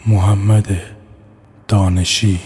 محمد دانشی.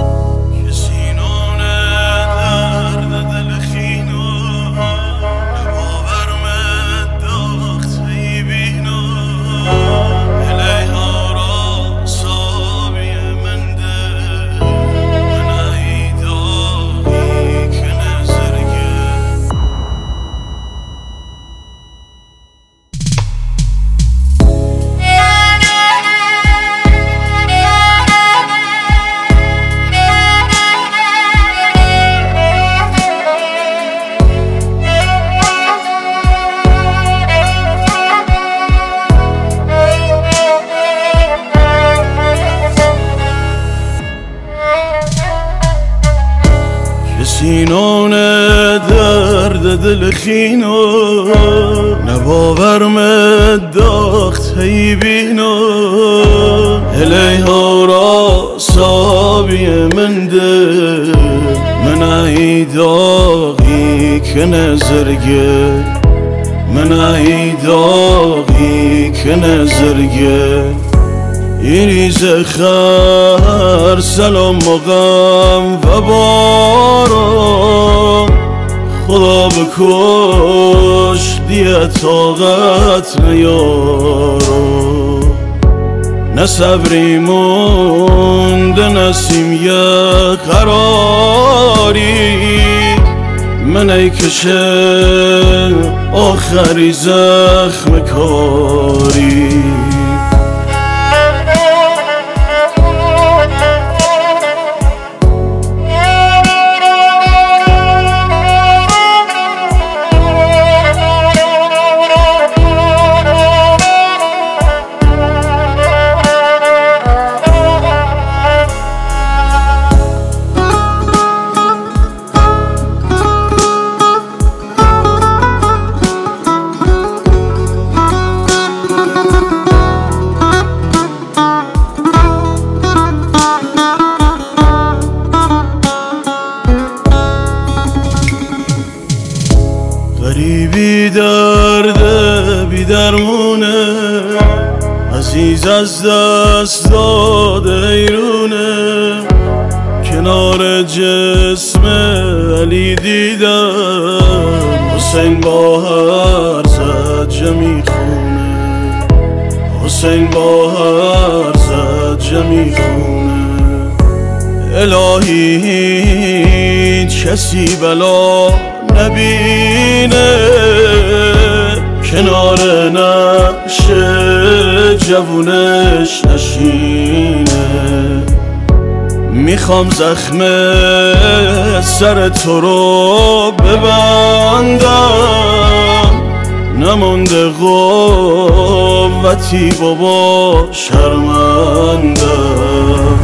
سینون درد دل خینو نباورم داخت هی بینو الیها را صابی من ده من ای داغی که نزرگه من ای داغی که نزرگه ایریز خر سلام مقام و بارم خدا بکش دیه طاقت نیارم نه صبری مونده نسیم یه قراری من ای کشه آخری زخم کاری غریبی درده بی درمونه عزیز از دست داده ایرونه کنار جسم علی دیدم حسین با هر زجه میخونه حسین با هر زجه میخونه الهی هیچ کسی بلا نبینه کنار نقش جوونش نشینه میخوام زخم سر تو رو ببندم نمونده قوتی بابا شرمندم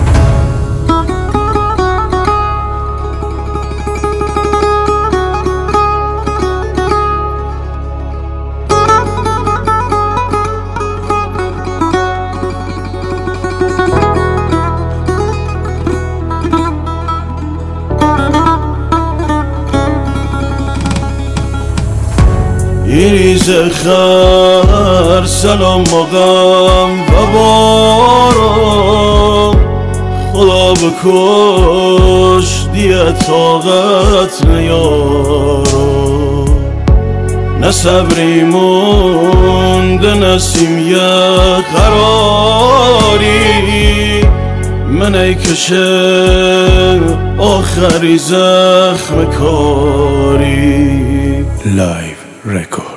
ایریز خر سلام مقام و بارم خدا بکش دیه طاقت نیارم نه صبری مونده نسیم یه قراری من ای کشه آخری زخم کاری لایو رکورد.